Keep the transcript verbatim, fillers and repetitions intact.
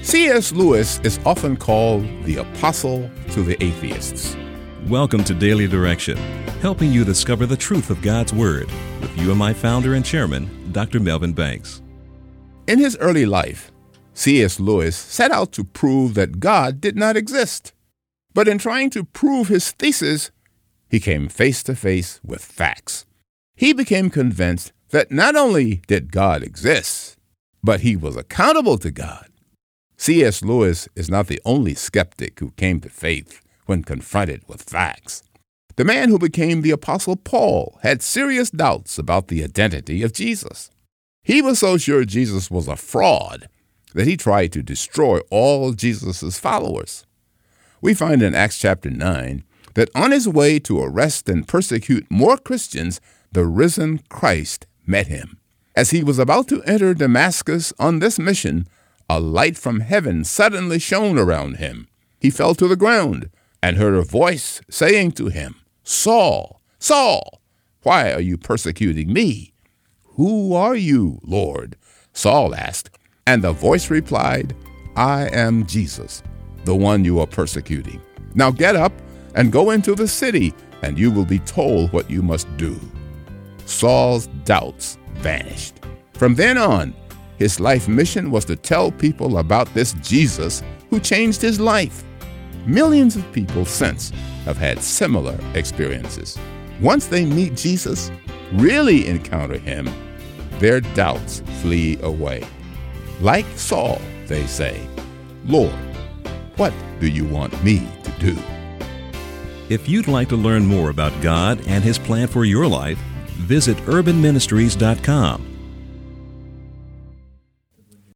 C S. Lewis is often called the apostle to the atheists. Welcome to Daily Direction, helping you discover the truth of God's Word with you and my founder and chairman, Doctor Melvin Banks. In his early life, C S. Lewis set out to prove that God did not exist. But in trying to prove his thesis, he came face to face with facts. He became convinced that not only did God exist, but he was accountable to God. C S. Lewis is not the only skeptic who came to faith when confronted with facts. The man who became the Apostle Paul had serious doubts about the identity of Jesus. He was so sure Jesus was a fraud that he tried to destroy all Jesus' followers. We find in Acts chapter nine that on his way to arrest and persecute more Christians, the risen Christ met him. As he was about to enter Damascus on this mission, a light from heaven suddenly shone around him. He fell to the ground and heard a voice saying to him, "Saul, Saul, why are you persecuting me?" "Who are you, Lord?" Saul asked, and the voice replied, "I am Jesus, the one you are persecuting. Now get up and go into the city, and you will be told what you must do." Saul's doubts vanished. From then on, his life mission was to tell people about this Jesus who changed his life. Millions of people since have had similar experiences. Once they meet Jesus, really encounter him, their doubts flee away. Like Saul, they say, "Lord, what do you want me to do?" If you'd like to learn more about God and His plan for your life, visit urban ministries dot com.